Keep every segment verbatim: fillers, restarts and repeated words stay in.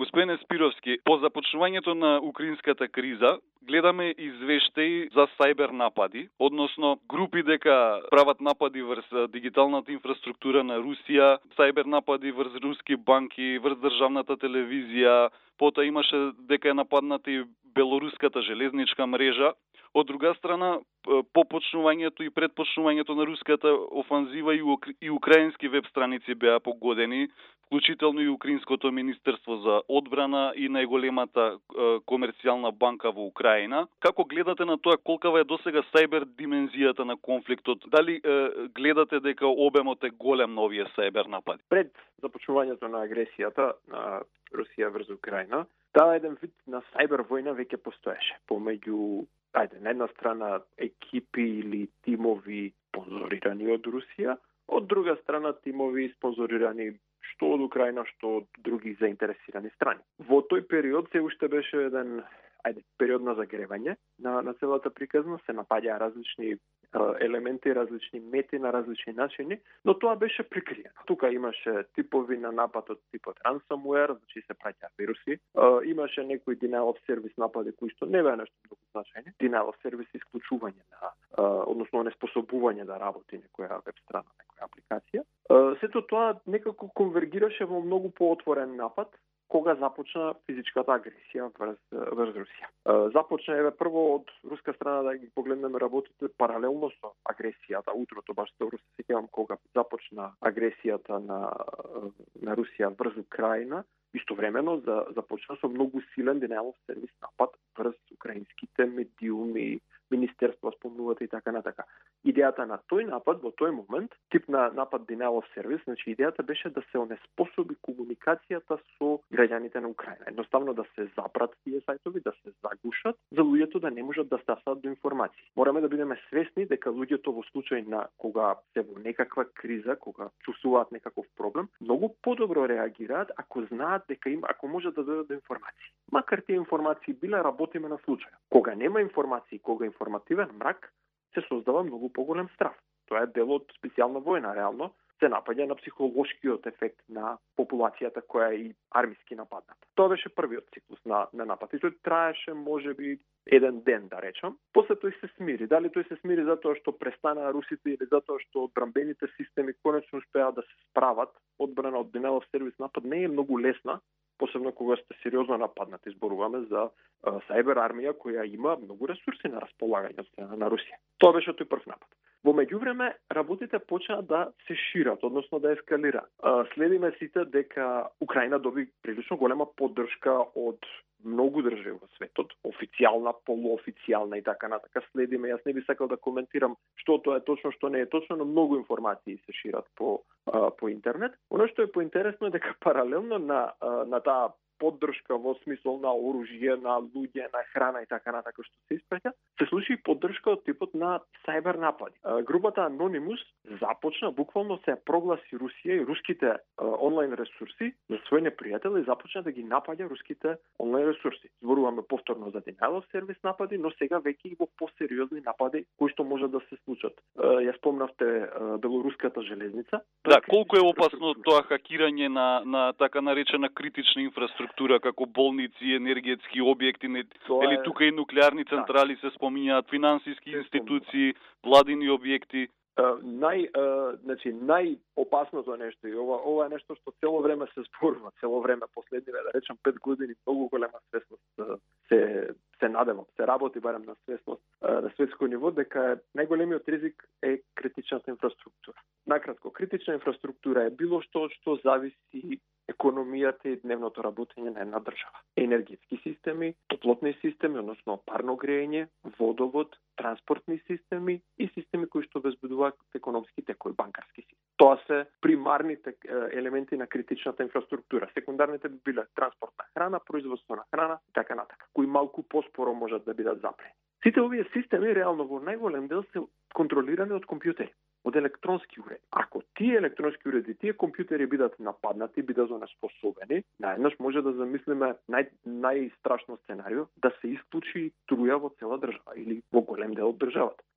Господине Спировски, по започнувањето на украинската криза, гледаме извештаи за сајбер напади, односно групи дека прават напади врз дигиталната инфраструктура на Русија, сајбер напади врз руски банки, врз државната телевизија, потоа имаше дека е нападната и белоруската железничка мрежа. Од друга страна, по почнувањето и пред почнувањето на руската офанзива и украински веб страници беа погодени, вклучително и Украинското министерство за одбрана и најголемата комерцијална банка во Украина. Како гледате на тоа, колкава е досега сајбер димензијата на конфликтот? Дали е, гледате дека обемот е голем на овие сајбер напади? Пред започнувањето на агресијата на Русија врз Украина, таа еден вид на сајбер војна веќе постоеше помеѓу, ајде, на една страна екипи или тимови спонзорирани од Русија, од друга страна тимови спонзорирани што од Украина, што од други заинтересирани страни. Во тој период се уште беше еден, ајде, период на загревање на, на целата приказна, се напаѓаа различни елементи, различни мети на различни начини, но тоа беше прикриено. Тука имаше типови на напад од типот ransomware, значи се праќаа вируси. Имаше некои denial of service напади кои што не беа нешто многу значајни. Denial of service исклучување на, односно неспособување да работи некоја веб страна, некоја апликација. Сето тоа некако конвергираше во многу поотворен напад кога започна физичката агресија врз, врз Русија. Започна еве прво од руска страна, да ги погледнеме работите паралелно со агресијата. Утрото баш добро се сеќавам кога започна агресијата на на Русија врз Украина, истовремено за, започна со многу силен denial of service напад врз украинските медиуми, министерства, спомнувате и така натака. Идејата на тој напад во тој момент, тип на напад denial of service, значи идејата беше да се онеспособи комуникацијата со граѓаните на Украина. Едноставно да се запрат тие сајтови, да се загушат, за луѓето да не можат да стасат до информации. Мораме да бидеме свесни дека луѓето во случај на кога се во некаква криза, кога чувствуваат некаков проблем, многу подобро реагираат ако знаат дека им, ако можат да дадат до информации. Макар тие информации биле, работиме на случај. Кога нема информации, кога информативен мрак, се создава многу поголем страв. Тоа е дел од специјална војна, реално, се напаѓа на психолошкиот ефект на популацијата која е и армиски нападната. Тоа беше првиот циклус на, на напад. И тој траеше, можеби, еден ден, да речам. После тој се смири. Дали тој се смири затоа што престанаа русите или затоа што одбранбените системи конечно успеа да се справат, одбрана од denial of service напад не е многу лесна, посебно кога сте сериозно нападнати. Зборуваме за сајбер армија која има многу ресурси на располагање од страна на Русија. Тоа беше тој прв напад. Во меѓувреме, работите почнаа да се шират, односно да ескалираат. Следиме сите дека Украина доби прилично голема поддршка од многу држави во светот, официјална, полуофицијална и така натака. Следиме, јас не би сакал да коментирам што тоа е точно, што не е точно, но многу информации се шират по по интернет. Оно што е поинтересно е дека паралелно на на таа поддршка во смисол на оружје, на луѓе, на храна и така натака што се испраќа, се случи поддршка од типот на сајбер напади. Групата Anonymous започна, буквално се прогласи Русија и руските онлайн ресурси за своји непријатели и започна да ги напаѓа руските онлайн ресурси. Зборуваме повторно за denial of service напади, но сега веќе и во посериозни напади кои што можат да се случат. Ја спомнавте белоруската железница. Да, колку е опасно тоа хакирање на на така наречена критична инфраструктура како болници, енергетски објекти, не, или е... тука и нуклеарни централи да. Се споминјаат, финансиски се институции, владини објекти. Uh, нај, uh, значи, најопасното нешто, и ова, ова е нешто што цело време се спорува, цело време, последниве, да речам, пет години, многу голема свесност uh, се, се надевам, се работи барем на свесност uh, на светско ниво, дека најголемиот ризик е критичната инфраструктура. Накратко, критична инфраструктура е било што што зависи економијата и дневното работење на една држава. Енергетски системи, топлотни системи, односно парно грејење, водовод, транспортни системи и системи кои што обезбедуваат економски текови, банкарски системи. Тоа се примарните елементи на критичната инфраструктура. Секундарните би биле транспорт на храна, производство на храна и така натака, кои малку поспоро можат да бидат запрени. Сите овие системи реално во најголем дел се контролирани од компјутери, од електронски уреди. Ако тие електронски уреди, тие компјутери бидат нападнати, бидат онеспособени, наеднаш може да замислиме нај, најстрашно сценарио да се исклучи струја во цела држава или во голем дел од државата.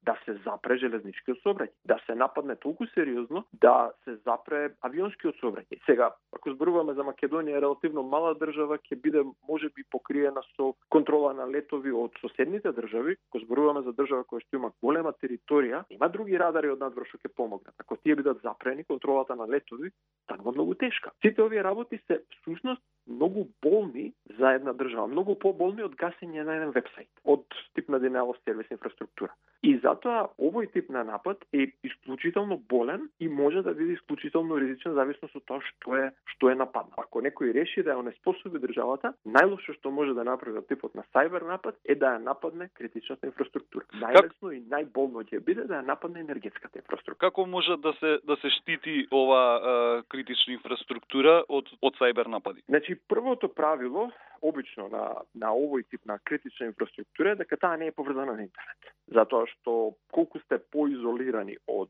да се запре железничкиот сообраќај, да се нападне толку сериозно да се запре авионскиот сообраќај. Сега, ако зборуваме за Македонија, релативно мала држава, ќе биде можеби покриена со контрола на летови од соседните држави. Ако зборуваме за држава која што има голема територија, има други радари од надвор што ќе помогнат. Ако тие бидат запрени, контролата на летови станува многу тешка. Сите овие работи се всушност многу болни за една држава, многу поболни од гасење на еден вебсайт, од тип на denial of service инфраструктура. И затоа овој тип на напад е исклучително болен и може да биде исклучително ризичен зависно од тоа што е што е нападнат. Ако некој реши да ја онеспособи државата, најлошо што може да направи типот на сајбер напад е да ја нападне критичната инфраструктура. Најлесно и најболно ќе биде да ја нападне енергетската инфраструктура. Како може да се да се штити ова е, критична инфраструктура од од сајбер напади? Значи, првото правило обично на на овој тип на критична инфраструктура е дека таа не е поврзана на интернет. Затоа што колку сте поизолирани од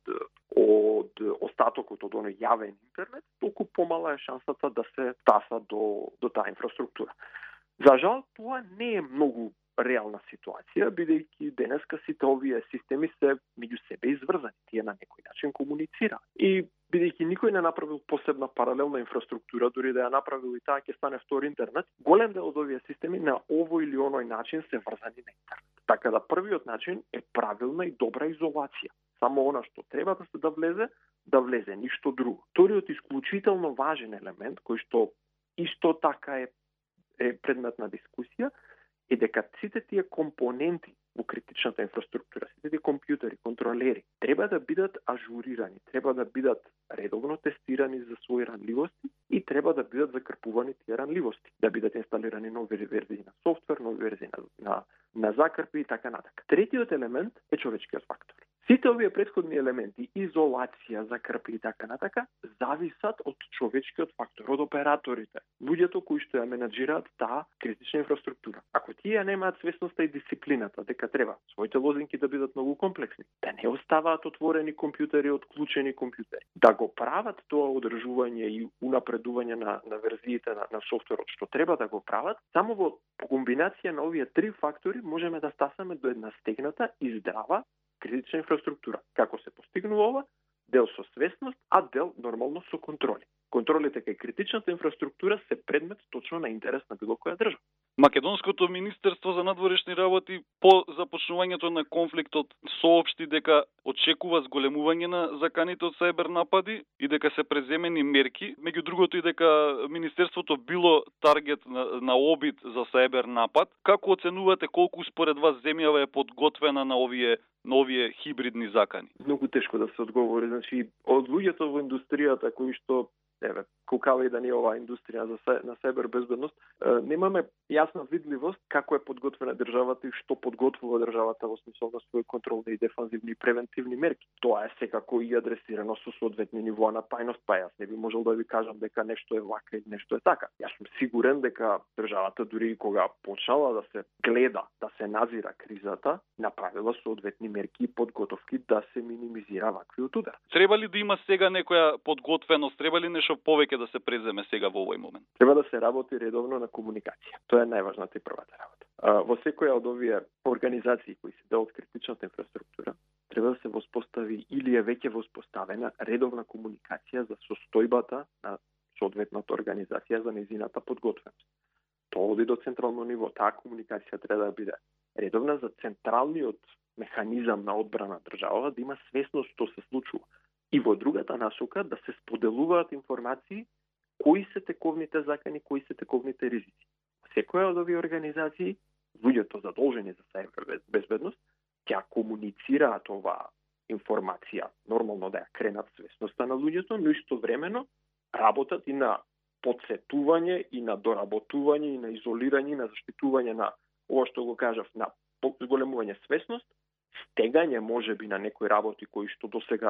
од остатокот од оној јавен интернет, толку помала е шансата да се таса до до таа инфраструктура. За жал, тоа не е многу реална ситуација, бидејќи денеска сите овие системи се меѓу себе изврзани, тие на некој начин комуницираат. И бидејќи никој не направил посебна паралелна инфраструктура, дури да ја направил и таа ќе стане втори интернет, голем дел од овие системи на овој или оној начин се врзани на интернет. Така да првиот начин е правилна и добра изолација. Само она што треба да се да влезе, да влезе, ништо друго. Вториот исклучително важен елемент, кој што исто така е, е предмет на дискусија, е дека сите тие компоненти во критичната инфраструктура, сите тие компјутери, контролери, треба да бидат ажурирани, треба да бидат редовно тестирани за своји ранливости и треба да бидат закрпувани тие ранливости, да бидат инсталирани нови верзии на софтвер, нови верзии на, на, на закрпи и така натака. Третиот елемент е човечкиот фактор. Сите овие претходни елементи, изолација, закрпи и така натака, зависат од човечкиот фактор, од операторите, луѓето кои што ја менаџираат таа критична инфраструктура. Ако тие немаат свесноста и дисциплината дека треба своите лозинки да бидат многу комплексни, да не оставаат отворени компјутери, отклучени компјутери, да го прават тоа одржување и унапредување на, на верзиите на, на софтверот што треба да го прават, само во комбинација на овие три фактори можеме да стасаме до една стегната и здрава критична инфраструктура. Како се постигнува ова? Дел со свесност, а дел нормално со контроли. Контролите кај критичната инфраструктура се предмет точно на интерес на било која држава. Македонското министерство за надворешни работи по започнувањето на конфликтот соопшти дека очекува зголемување на заканите од сајбер напади и дека се преземени мерки, меѓу другото и дека министерството било таргет на, на обид за сајбер напад. Како оценувате колку според вас земјава е подготвена на овие на овие хибридни закани? Многу тешко да се одговори. Значи, од луѓето во индустријата кои што еве, колкава и да не е оваа индустрија за са, на сајбер безбедност, немаме јасна видливост како е подготвена државата и што подготвува државата во смисол на своји контролни и дефанзивни и превентивни мерки. Тоа е секако и адресирано со соодветни нивоа на тајност, па јас не би можел да ви кажам дека нешто е вака или нешто е така. Јас сум сигурен дека државата дури и кога почнала да се гледа, да се назира кризата, направила соодветни мерки и подготовки да се минимизира ваквиот удар. Треба ли да има сега некоја подготвеност, треба ли нешто повеќе да се преземе сега во овој момент? Треба да се работи редовно на комуникација. Тоа е најважната и првата работа. А, во секоја од овие организации кои се дел од критичната инфраструктура, треба да се воспостави или е веќе воспоставена редовна комуникација за состојбата на соодветната организација за нејзината подготвеност. Тоа оди до централно ниво. Таа комуникација треба да биде редовна за централниот механизам на одбрана држава да има свесност што се случува. И во другата насока да се споделуваат информации кои се тековните закани, кои се тековните ризици. Секоја од овие организации, луѓето задолжени за сајбер безбедност, ќе комуницираат оваа информација, нормално да ја кренат свесноста на луѓето, но истовремено работат и на подсетување, и на доработување, и на изолирање, и на заштитување на ова што го кажав, на зголемување свесност, стегање можеби на некои работи кои што досега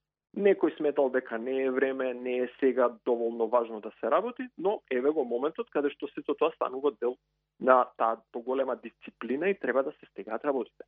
некој сметал дека не е време, не е сега доволно важно да се работи, но еве го моментот каде што сето тоа станува дел на таа поголема дисциплина и треба да се стегаат работите.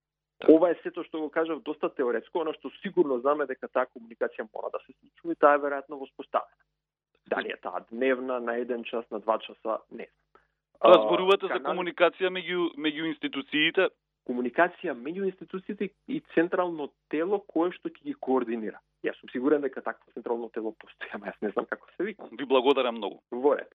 Ова е сето што го кажав доста теоретско, оно што сигурно знаме дека таа комуникација мора да се случува и таа е веројатно воспоставена. Дали е таа дневна, на еден час, на два часа, не знам. Тоа зборувате за комуникација меѓу меѓу институциите, комуникација меѓу институциите и централно тело кое што ќе ги координира. Јас сум сигурен дека такво централно тело постои, ама јас не знам како се вика. Ви благодарам многу. Во ред.